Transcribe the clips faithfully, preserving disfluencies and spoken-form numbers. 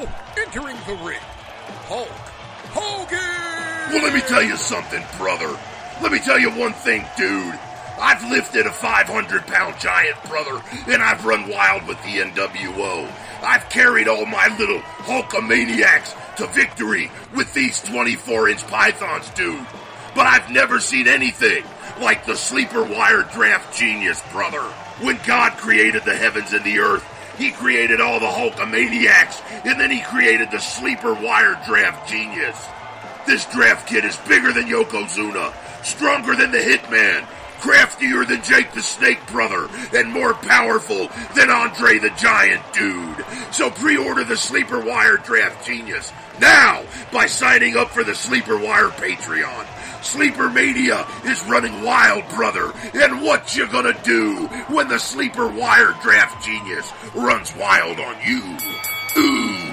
entering the ring, Hulk Hogan! Well, let me tell you something, brother. Let me tell you one thing, dude. I've lifted a five hundred pound giant, brother, and I've run wild with the N W O. I've carried all my little Hulkamaniacs to victory with these twenty-four inch pythons, dude. But I've never seen anything like the sleeper wire draft genius, brother. When God created the heavens and the earth, He created all the Hulkamaniacs, and then He created the sleeper wire draft genius. This draft kit is bigger than Yokozuna, stronger than the Hitman, craftier than Jake the Snake Brother, and more powerful than Andre the Giant, dude. So pre-order the Sleeper Wire Draft Genius now by signing up for the Sleeper Wire Patreon. Sleeper Mania is running wild, brother, and what you gonna do when the Sleeper Wire Draft Genius runs wild on you? Ooh.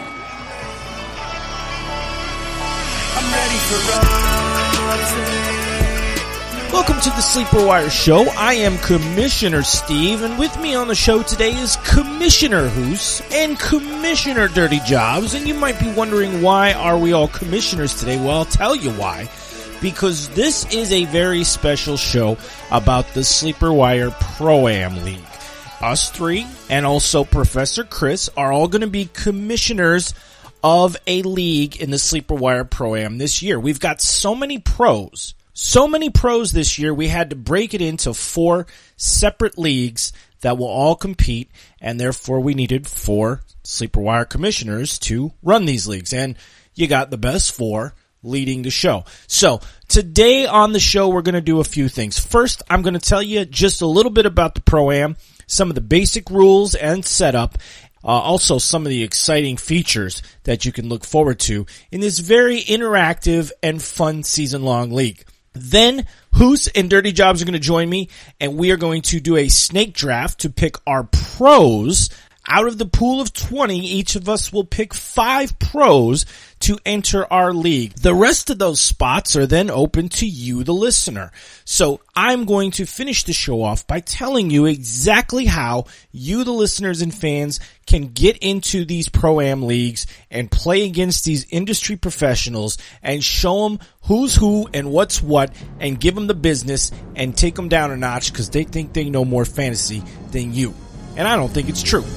I'm ready for upset. Welcome to the Sleeper Wire Show. I am Commissioner Steve, and with me on the show today is Commissioner Hoos and Commissioner Dirty Jobs. And you might be wondering, why are we all commissioners today? Well, I'll tell you why. Because this is a very special show about the Sleeper Wire Pro-Am League. Us three, and also Professor Chris, are all going to be commissioners of a league in the Sleeper Wire Pro-Am this year. We've got so many pros. So many pros this year, we had to break it into four separate leagues that will all compete, and therefore we needed four Sleeper Wire commissioners to run these leagues. And you got the best four leading the show. So today on the show, we're going to do a few things. First, I'm going to tell you just a little bit about the Pro-Am, some of the basic rules and setup, uh, also some of the exciting features that you can look forward to in this very interactive and fun season-long league. Then, Hoos and Dirty Jobs are going to join me, and we are going to do a snake draft to pick our pros. Out of the pool of twenty, each of us will pick five pros to enter our league. The rest of those spots are then open to you, the listener. So I'm going to finish the show off by telling you exactly how you, the listeners and fans, can get into these Pro-Am leagues and play against these industry professionals and show them who's who and what's what and give them the business and take them down a notch because they think they know more fantasy than you. And I don't think it's true.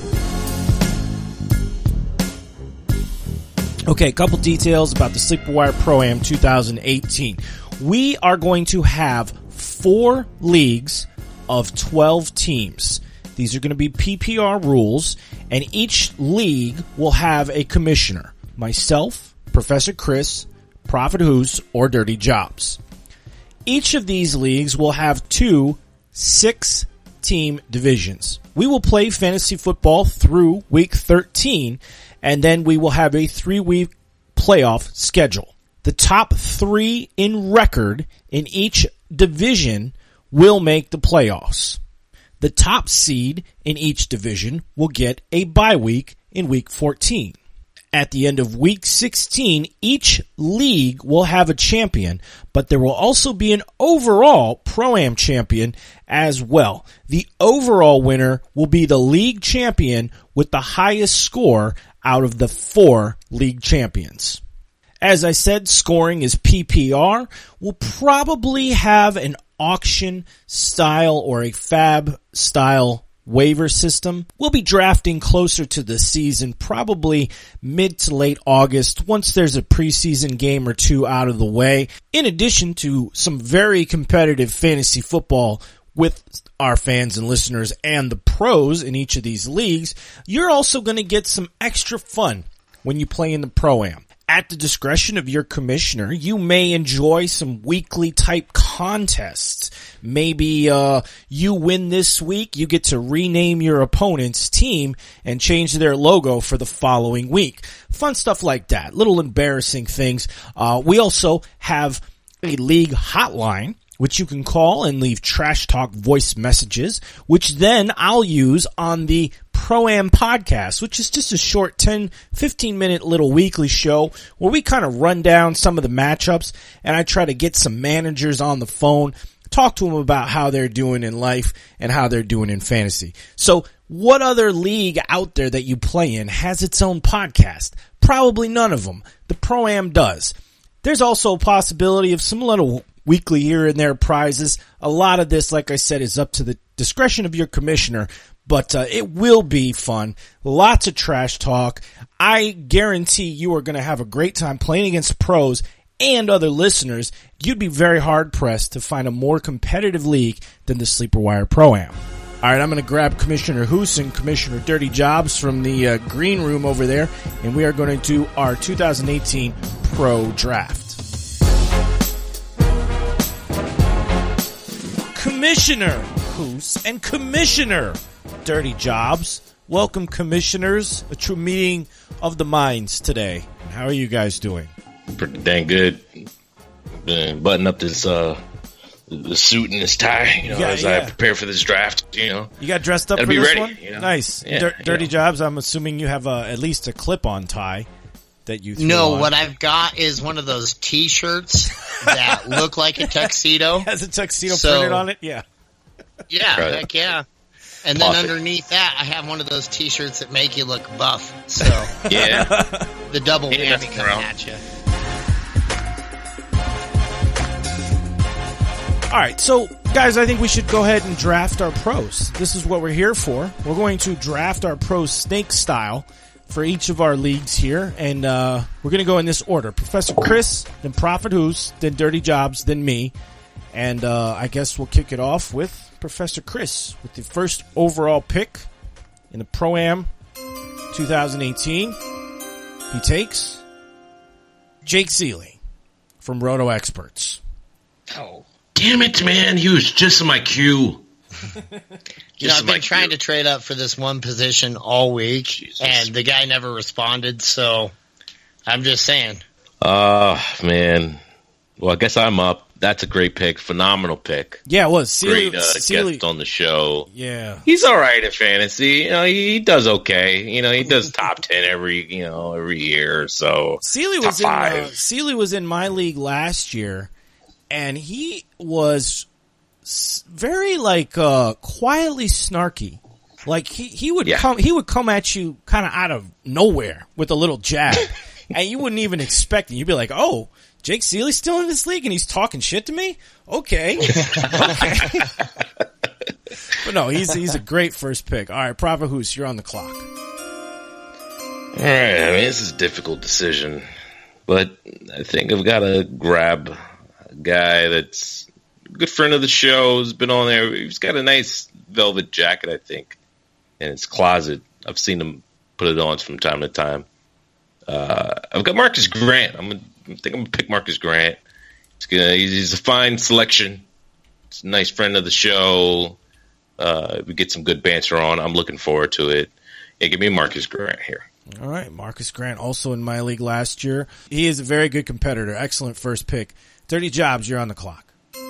Okay, a couple details about the Sleeper Wire Pro-Am twenty eighteen. We are going to have four leagues of twelve teams. These are going to be P P R rules, and each league will have a commissioner. Myself, Professor Chris, Prophet Hoos, or Dirty Jobs. Each of these leagues will have two six-team divisions. We will play fantasy football through week thirteen, and then we will have a three-week playoff schedule. The top three in record in each division will make the playoffs. The top seed in each division will get a bye week in week fourteen. At the end of week sixteen, each league will have a champion, but there will also be an overall Pro-Am champion as well. The overall winner will be the league champion with the highest score out of the four league champions. As I said, scoring is P P R. We'll probably have an auction style or a fab style waiver system. We'll be drafting closer to the season, probably mid to late August, once there's a preseason game or two out of the way. In addition to some very competitive fantasy football with our fans and listeners and the pros in each of these leagues, you're also going to get some extra fun when you play in the Pro-Am. At the discretion of your commissioner, you may enjoy some weekly type contests. Maybe uh you win this week, you get to rename your opponent's team and change their logo for the following week. Fun stuff like that. Little embarrassing things. Uh we also have a league hotline, which you can call and leave trash talk voice messages, which then I'll use on the Pro-Am podcast, which is just a short ten, fifteen minute little weekly show where we kind of run down some of the matchups and I try to get some managers on the phone talk to them about how they're doing in life and how they're doing in fantasy. So what other league out there that you play in has its own podcast? Probably none of them. The Pro-Am does. There's also a possibility of some little weekly here and there prizes. A lot of this, like I said, is up to the discretion of your commissioner, but uh, it will be fun. Lots of trash talk. I guarantee you are going to have a great time playing against pros and other listeners. You'd be very hard-pressed to find a more competitive league than the Sleeper Wire Pro-Am. All right, I'm going to grab Commissioner Hoos and Commissioner Dirty Jobs from the uh, green room over there, and we are going to do our two thousand eighteen Pro Draft. Commissioner Hoos and Commissioner Dirty Jobs. Welcome, Commissioners. A true meeting of the minds today. How are you guys doing? Pretty dang good. Been button up this uh, the suit and this tie, you know, yeah, as yeah. I prepare for this draft. You know, you got dressed up Gotta for be this ready, one. you know? Nice, yeah, Dir- Dirty yeah. Jobs. I'm assuming you have uh, at least a clip-on tie that you threw No, on. what I've got is one of those T-shirts that look like a tuxedo. Has a tuxedo So- printed on it. Yeah. Yeah, Right. heck yeah. And then Awesome. underneath that, I have one of those T-shirts that make you look buff. So Yeah, the double Yeah, whammy that's coming around. at you. All right, so guys, I think we should go ahead and draft our pros. This is what we're here for. We're going to draft our pros snake style for each of our leagues here, and uh, we're going to go in this order: Professor Chris, then Prophet Hoos, then Dirty Jobs, then me, and uh, I guess we'll kick it off with Professor Chris with the first overall pick in the Pro-Am twenty eighteen. He takes Jake Seeley from Roto Experts. Oh. damn it, man! He was just in my queue. You know, I've been like trying you. to trade up for this one position all week, Jesus. and the guy never responded, so I'm just saying. Oh man. Well, I guess I'm up. That's a great pick. Phenomenal pick. Yeah, it was Seeley. Great uh, Seeley guest on the show. yeah. He's all right in fantasy. You know, he, he does okay. You know, he does top ten every you know every year or so. Seeley Top was in uh, five. Seeley was in my league last year, and he was s- very like uh, quietly snarky. Like he, he would Yeah. come he would come at you kind of out of nowhere with a little jab, and you wouldn't even expect it. You'd be like, "Oh, Jake Seeley's still in this league, and he's talking shit to me." Okay, okay. But no, he's he's a great first pick. All right, Prophet Hoos, you're on the clock. All right, I mean, this is a difficult decision, but I think I've got to grab a guy that's a good friend of the show, has been on there. He's got a nice velvet jacket, I think, in his closet. I've seen him put it on from time to time. Uh, I've got Marcus Grant. I'm gonna, I think I'm going to pick Marcus Grant. He's, gonna, he's, he's a fine selection. He's a nice friend of the show. Uh, we get some good banter on. I'm looking forward to it. Yeah, give me Marcus Grant here. All right, Marcus Grant, also in my league last year. He is a very good competitor. Excellent first pick. Dirty Jobs, you're on the clock.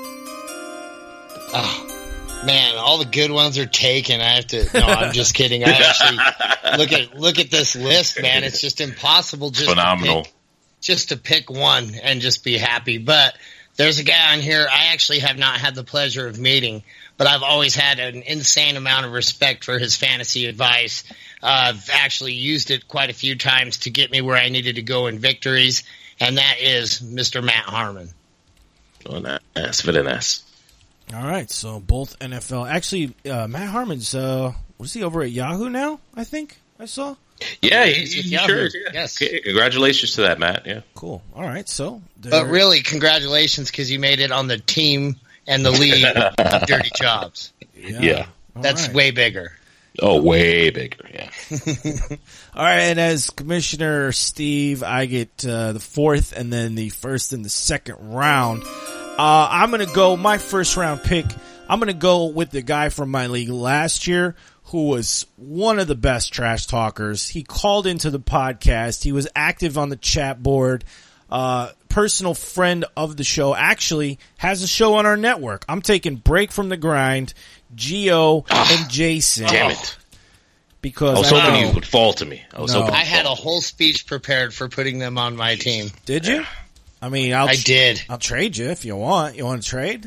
Oh, man, all the good ones are taken. I have to. No, I'm just kidding. I actually look at look at this list, man. It's just impossible. Just Phenomenal. To pick, just to pick one and just be happy. But there's a guy on here I actually have not had the pleasure of meeting, but I've always had an insane amount of respect for his fantasy advice. Uh, I've actually used it quite a few times to get me where I needed to go in victories, and that is Mister Matt Harmon. Oh, nice. Very nice. All right, so both N F L. Actually, uh, Matt Harmon's, uh, was he over at Yahoo now, I think I saw? Yeah, he, He's with he Yahoo. sure is. Yeah. Yes. Okay, congratulations to that, Matt. Yeah. Cool. All right, so. But there- really, congratulations because you made it on the team and the league of Dirty Jobs. Yeah. All That's right. way bigger. Oh, way bigger. Yeah. All right, and as Commissioner Steve, I get uh, the fourth and then the first and the second round. Uh, I'm going to go, my first round pick, I'm going to go with the guy from my league last year who was one of the best trash talkers. He called into the podcast. He was active on the chat board. Uh, personal friend of the show, actually has a show on our network. I'm taking Break from the Grind, Gio and Jason. Damn it. Because I was I hoping know- you would fall to me. I was No. hoping I you'd had a fall. whole speech prepared for putting them on my team. Did you? I mean, I'll I tr- did. I'll trade you if you want. You want to trade?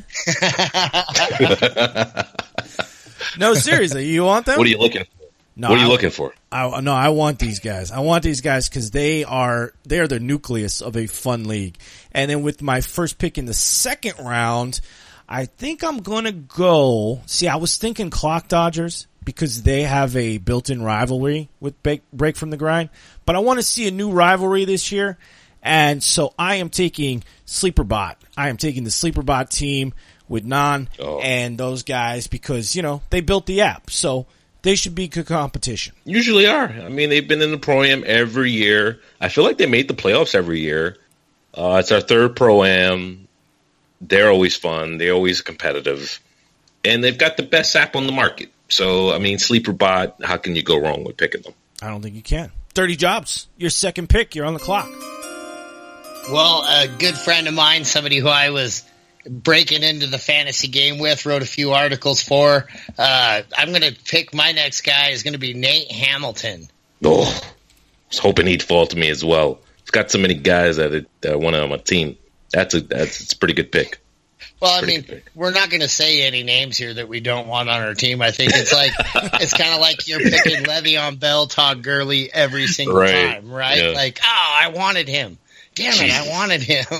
No, seriously, you want them? What are you looking for? No, what are you I, looking for? I, no, I want these guys. I want these guys because they are they are the nucleus of a fun league. And then with my first pick in the second round, I think I'm gonna go. See, I was thinking Clock Dodgers because they have a built-in rivalry with Break, Break from the Grind. But I want to see a new rivalry this year, and so I am taking Sleeperbot. I am taking the Sleeperbot team with Non oh. and those guys because you know they built the app, so they should be good competition. Usually are. I mean, they've been in the Pro-Am every year. I feel like they made the playoffs every year. Uh, it's our third Pro-Am. They're always fun. They're always competitive. And they've got the best app on the market. So, I mean, Sleeperbot, how can you go wrong with picking them? I don't think you can. Dirty Jobs, your second pick. You're on the clock. Well, a good friend of mine, somebody who I was breaking into the fantasy game with, wrote a few articles for. Uh, I'm going to pick my next guy is going to be Nate Hamilton. Oh, I was hoping he'd fall to me as well. He's got so many guys that, it, that want on my team. That's a that's it's a pretty good pick. Well, I mean, we're not going to say any names here that we don't want on our team. I think it's like it's kind of like you're picking Le'Veon Bell, Todd Gurley every single right. time, right? Yeah. Like, oh, I wanted him. Damn it, I wanted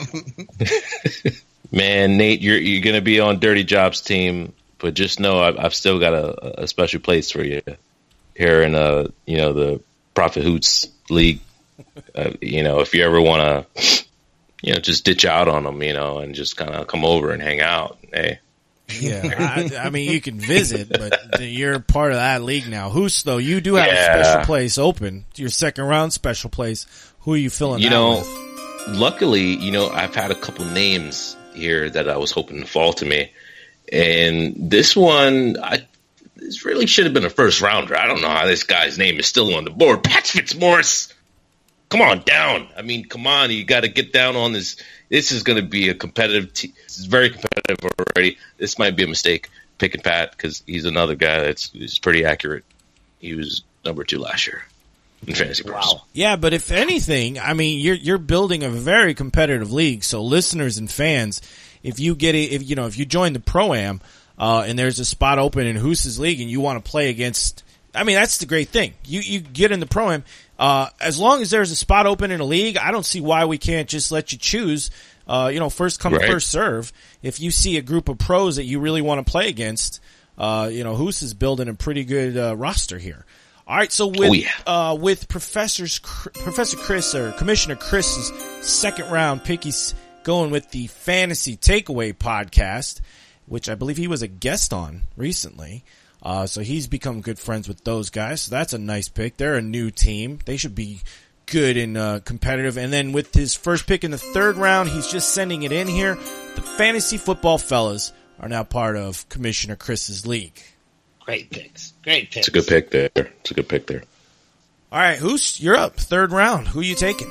him. Man, Nate, you're you're going to be on Dirty Jobs team, but just know I've, I've still got a, a special place for you here in uh you know the Profit Hoots League. Uh, you know, if you ever want to, you know, just ditch out on them, you know, and just kind of come over and hang out. Hey, yeah, I, I mean, you can visit, but you're part of that league now. Who's though? You do have yeah. a special place open. Your second round special place. Who are you filling? You that know, with? Luckily, you know, I've had a couple names here that I was hoping to fall to me, and this one, I this really should have been a first rounder. I don't know how this guy's name is still on the board. Pat Fitzmaurice, come on down. I mean, come on, you got to get down on this. This is going to be a competitive. Te- this is very competitive already. This might be a mistake picking Pat because he's another guy that's is pretty accurate. He was number two last year in fantasy pros. Wow. Yeah, but if anything, I mean, you're you're building a very competitive league. So listeners and fans, if you get it, if you know, if you join the Pro-Am uh, and there's a spot open in Hoose's league and you want to play against, I mean, that's the great thing. You you get in the Pro-Am uh, as long as there's a spot open in a league. I don't see why we can't just let you choose. Uh, you know, first come, right. first serve. If you see a group of pros that you really want to play against, uh, you know, Hoose is building a pretty good uh, roster here. All right, so with oh, yeah. uh, with Professor's Professor Chris or Commissioner Chris's second round pick, he's going with the Fantasy Takeaway podcast, which I believe he was a guest on recently. Uh, so he's become good friends with those guys. So that's a nice pick. They're a new team. They should be good and uh, competitive. And then with his first pick in the third round, he's just sending it in here. The Fantasy Football Fellas are now part of Commissioner Chris's league. Great picks. Great picks. It's a good pick there. It's a good pick there. All right, Hoos, you're up. Third round. Who are you taking?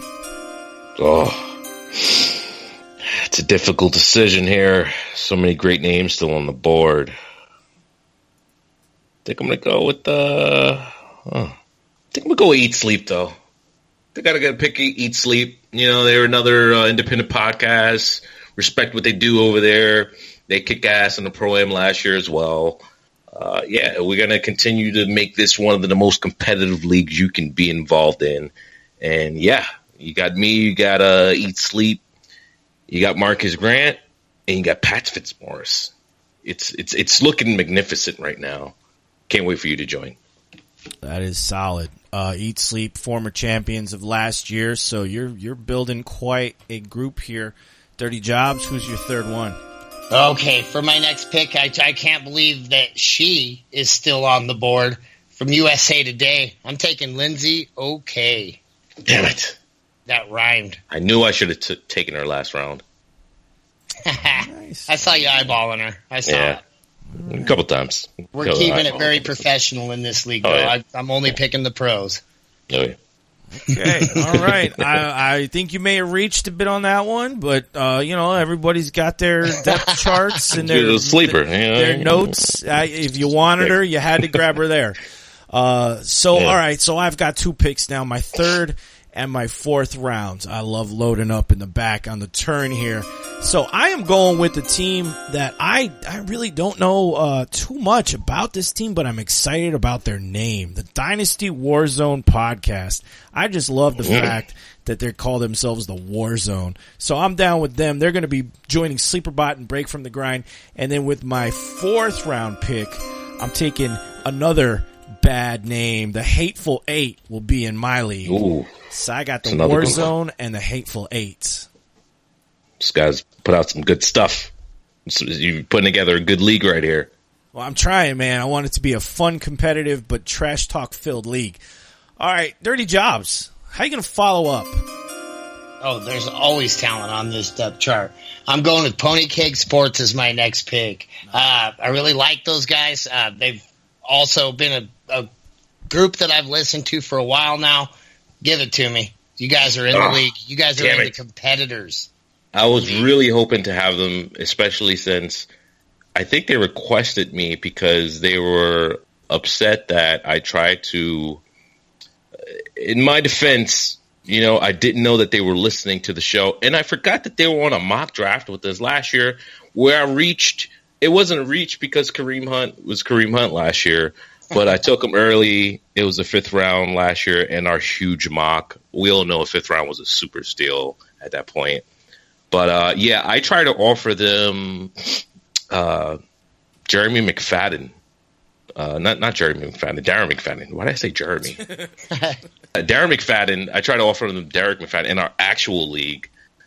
Oh, it's a difficult decision here. So many great names still on the board. I think I'm going to go with the... Uh, I think I'm going to go with Eat Sleep, though. They got to get a pick Eat Sleep. You know, they're another uh, independent podcast. Respect what they do over there. They kick ass in the Pro-Am last year as well. Uh, yeah, we're going to continue to make this one of the most competitive leagues you can be involved in. And, yeah, you got me, you got uh, Eat Sleep, you got Marcus Grant, and you got Pat Fitzmaurice. It's, it's, it's looking magnificent right now. Can't wait for you to join. That is solid. Uh, Eat Sleep, former champions of last year, so you're you're building quite a group here. Dirty Jobs, who's your third one? Okay, for my next pick, I, I can't believe that she is still on the board from U S A Today. I'm taking Lindsay Okay. Damn it. That rhymed. I knew I should have t- taken her last round. Nice. I saw you eyeballing her. I saw Yeah. it. A couple times. We're Couple keeping times. it very professional in this league, Oh, though. yeah. I, I'm only picking the pros. Oh, yeah. Okay, all right. I, I think you may have reached a bit on that one, but uh, you know, everybody's got their depth charts and their You're a sleeper, you know? their notes. Uh, if you wanted her, you had to grab her there. Uh, so Yeah. all right, so I've got two picks now. My third and my fourth rounds. I love loading up in the back on the turn here. So I am going with the team that I, I really don't know uh, too much about this team, but I'm excited about their name, the Dynasty Warzone Podcast. I just love the fact that they call themselves the Warzone. So I'm down with them. They're going to be joining Sleeperbot and Break from the Grind. And then with my fourth round pick, I'm taking another bad name. The Hateful Eight will be in my league. Ooh, so I got the another Warzone and the Hateful Eight. This guy's put out some good stuff. So you're putting together a good league right here. Well, I'm trying, man. I want it to be a fun, competitive, but trash talk filled league. All right, Dirty Jobs. How you going to follow up? Oh, there's always talent on this depth chart. I'm going with Pony Keg Sports as my next pick. Uh, I really like those guys. Uh, they've also been a, a group that I've listened to for a while now. Give it to me. You guys are in the oh, league. You guys are in it. the competitors. I was really hoping to have them, especially since I think they requested me because they were upset that I tried to, in my defense, you know, I didn't know that they were listening to the show. And I forgot that they were on a mock draft with us last year where I reached, it wasn't a reach because Kareem Hunt was Kareem Hunt last year, but I took him early. It was the fifth round last year and our huge mock. We all know a fifth round was a super steal at that point. But, uh, yeah, I tried to offer them uh, Jeremy McFadden. Uh, not not Jeremy McFadden, Darren McFadden. Why did I say Jeremy? uh, Darren McFadden. I tried to offer them Derek McFadden in our actual league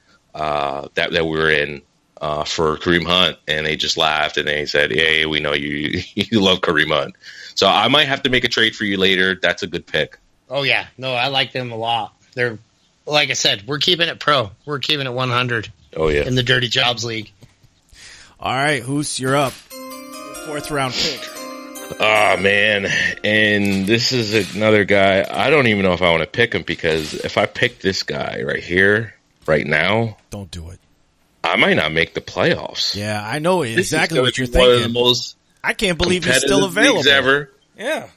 uh, that, that we were in uh, for Kareem Hunt, and they just laughed, and they said, hey, we know you you love Kareem Hunt. So I might have to make a trade for you later. That's a good pick. Oh, yeah. No, I like them a lot. They're, like I said, we're keeping it pro. We're keeping it one hundred. Oh, yeah. In the Dirty Jobs League. All right, Hoos, you're up. Fourth round pick. Oh, man. And this is another guy. I don't even know if I want to pick him because if I pick this guy right here, right now. Don't do it. I might not make the playoffs. Yeah, I know exactly what you're one thinking. Of the most I can't believe he's still available. Ever. Yeah.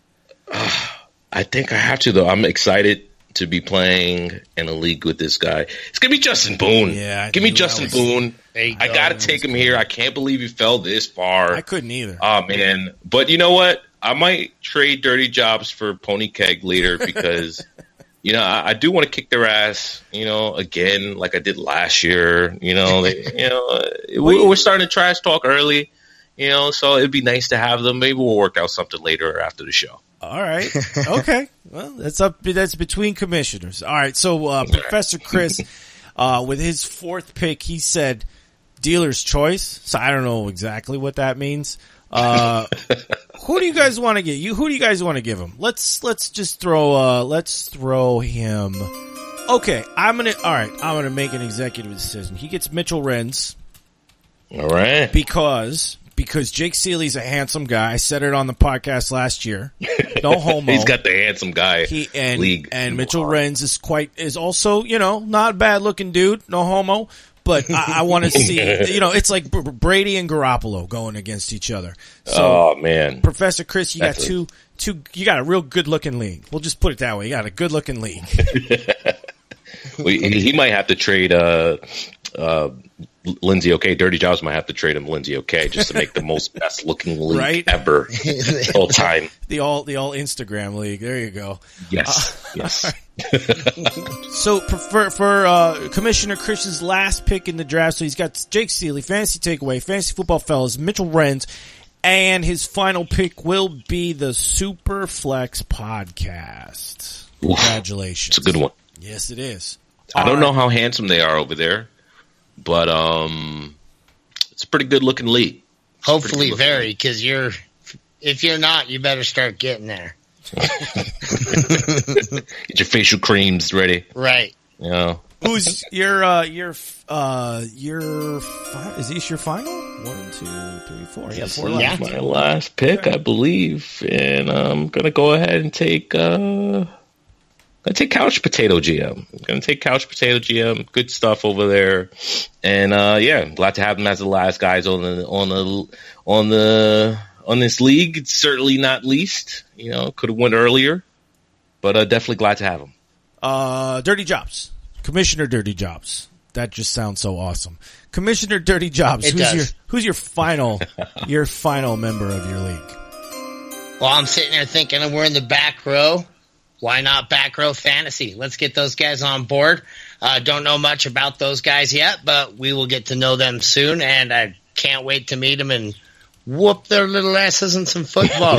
Uh, I think I have to, though. I'm excited to be playing in a league with this guy. It's going to be Justin Boone. Yeah. Give me Justin was, Boone. Go. I got to take him here. I can't believe he fell this far. I couldn't either. Oh, man. But you know what? I might trade Dirty Jobs for Pony Keg later because, you know, I, I do want to kick their ass, you know, again, like I did last year. You know, they, you know, uh, we, we're starting to trash talk early, you know, so it'd be nice to have them. Maybe we'll work out something later after the show. All right. Okay. Well, that's up. That's between commissioners. All right. So, uh, Professor Chris, uh, with his fourth pick, he said dealer's choice. So I don't know exactly what that means. Uh, who do you guys want to get? You, who do you guys want to give him? Let's, let's just throw, uh, let's throw him. Okay. I'm going to, all right. I'm going to make an executive decision. He gets Mitchell Renz. All right. Because, because Jake Seeley's a handsome guy. I said it on the podcast last year. No homo. He's got the handsome guy he, and, league. And Mitchell Renz is quite, is also, you know, not a bad looking dude. No homo. But I, I want to see, you know, it's like Brady and Garoppolo going against each other. So, oh, man. Professor Chris, you That's got two, two, you got a real good looking league. We'll just put it that way. You got a good looking league. we, he might have to trade, uh, uh, Lindsay OK. Dirty Jobs might have to trade him Lindsay OK. just to make the most best looking league right? ever all time. The all the all Instagram league. There you go. Yes. Uh, yes. So for for uh, Commissioner Chris's last pick in the draft, so he's got Jake Seeley, Fantasy Takeaway, Fantasy Football Fellas, Mitchell Renz, and his final pick will be the Superflex Podcast. Oof. Congratulations. It's a good one. Yes, it is. I all don't right. know how handsome they are over there. But um, it's a pretty good looking league. Hopefully, very, because you're. If you're not, you better start getting there. Get your facial creams ready. Right. You know. Who's your uh your uh your fi- is this your final? One, two, three, four. Yeah, four This left. is my last pick, I believe, and I'm gonna go ahead and take. Uh, I take Couch Potato G M. I'm going to take Couch Potato G M. Good stuff over there. And, uh, yeah, glad to have him as the last guys on the, on the, on the, on this league. It's certainly not least, you know, could have went earlier, but, uh, definitely glad to have him. Uh, Dirty Jobs. Commissioner Dirty Jobs. That just sounds so awesome. Commissioner Dirty Jobs. It who's does. your who's your final your final member of your league? Well, I'm sitting there thinking we're in the back row. Why not back row fantasy? Let's get those guys on board. Uh, don't know much about those guys yet, but we will get to know them soon, and I can't wait to meet them and whoop their little asses in some football.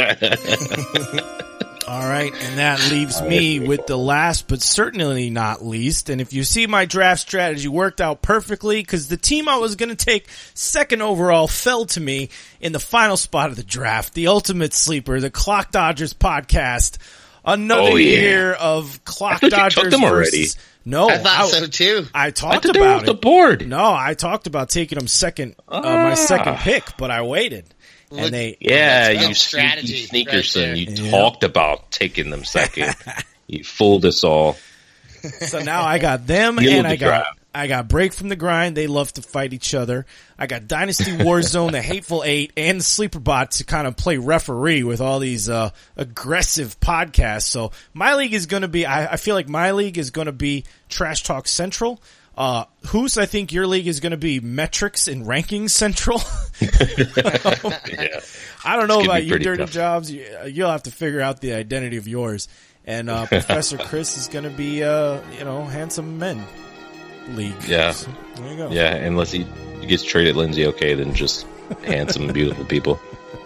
All right, and that leaves me with the last but certainly not least. And if you see, my draft strategy worked out perfectly because the team I was going to take second overall fell to me in the final spot of the draft. The ultimate sleeper, the Clock Dodgers podcast. Another Oh, yeah. year of Clock I thought you Dodgers took them already. versus... No, I thought so too. I I talked thought they were about off the it. board. No, I talked about taking them second, uh, my Ah. second pick, but I waited. And Look- they, Yeah, That's you good strategy sneaky right sneakerson. there. you Yeah. talked about taking them second. You fooled us all. so now I got them Deal and with I the got, draft. I got Break from the Grind. They love to fight each other. I got Dynasty Warzone, the Hateful Eight, and the Sleeper Bot to kind of play referee with all these, uh, aggressive podcasts. So my league is going to be, I, I feel like my league is going to be Trash Talk Central. Uh, Hoos, I think your league is going to be Metrics and Rankings Central. Yeah. I don't know It's gonna about be you, pretty Dirty tough. Jobs. You, you'll have to figure out the identity of yours. And uh, Professor Chris is going to be, uh, you know, Handsome Men League. Yeah. So, there you go. Yeah, unless he, he gets traded Lindsay, okay, then just handsome, beautiful people.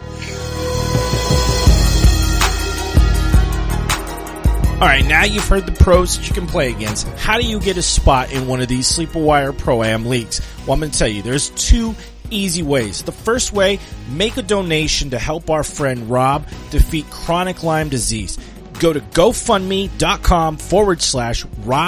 All right, now you've heard the pros that you can play against. How do you get a spot in one of these Sleeper Wire Pro-Am leagues? Well, I'm going to tell you, there's two easy ways. The first way, make a donation to help our friend Rob defeat chronic Lyme disease. Go to GoFundMe.com forward slash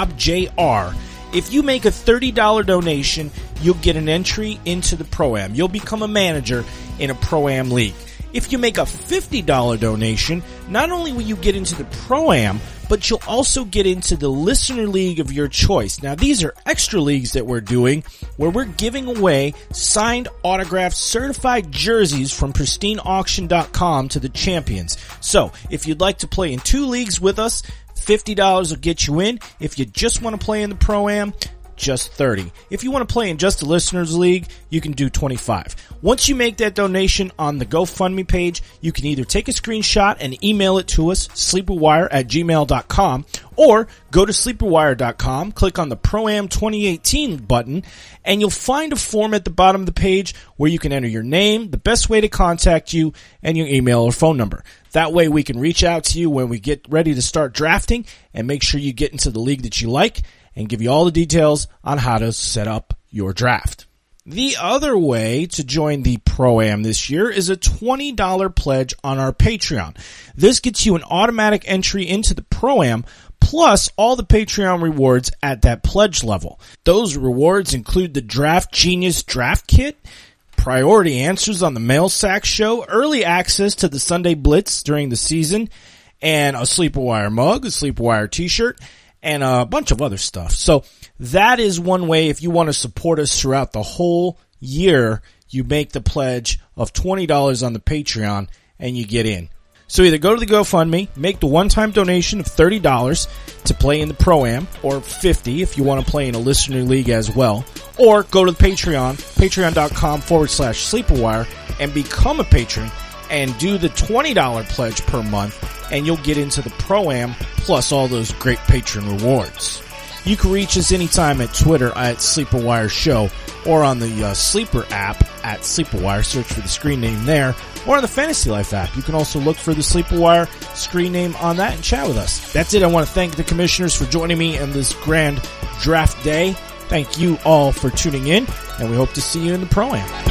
RobJR. If you make a thirty dollars donation, you'll get an entry into the Pro-Am. You'll become a manager in a Pro-Am league. If you make a fifty dollars donation, not only will you get into the Pro-Am, but you'll also get into the listener league of your choice. Now, these are extra leagues that we're doing where we're giving away signed, autographed, certified jerseys from pristine auction dot com to the champions. So, if you'd like to play in two leagues with us, fifty dollars will get you in. If you just want to play in the Pro-Am, just thirty dollars. If you want to play in just the Listeners League, you can do twenty-five dollars. Once you make that donation on the GoFundMe page, you can either take a screenshot and email it to us, sleeperwire at gmail dot com, or go to sleeperwire dot com, click on the Pro-Am twenty eighteen button, and you'll find a form at the bottom of the page where you can enter your name, the best way to contact you, and your email or phone number. That way we can reach out to you when we get ready to start drafting and make sure you get into the league that you like and give you all the details on how to set up your draft. The other way to join the Pro-Am this year is a twenty dollars pledge on our Patreon. This gets you an automatic entry into the Pro-Am, plus all the Patreon rewards at that pledge level. Those rewards include the Draft Genius Draft Kit, priority answers on the Mail Sack Show, early access to the Sunday Blitz during the season, and a Sleeper Wire mug, a Sleeper Wire t-shirt, and a bunch of other stuff. So that is one way if you want to support us throughout the whole year, you make the pledge of twenty dollars on the Patreon and you get in. So either go to the GoFundMe, make the one-time donation of thirty dollars to play in the Pro-Am, or fifty dollars if you want to play in a listener league as well, or go to the Patreon, patreon.com forward slash sleeperwire, and become a patron and do the twenty dollars pledge per month, and you'll get into the Pro-Am plus all those great patron rewards. You can reach us anytime at Twitter at SleeperWire Show, or on the uh, Sleeper app at SleeperWire. Search for the screen name there, or on the Fantasy Life app. You can also look for the SleeperWire screen name on that and chat with us. That's it. I want to thank the commissioners for joining me on this grand draft day. Thank you all for tuning in, and we hope to see you in the Pro-Am.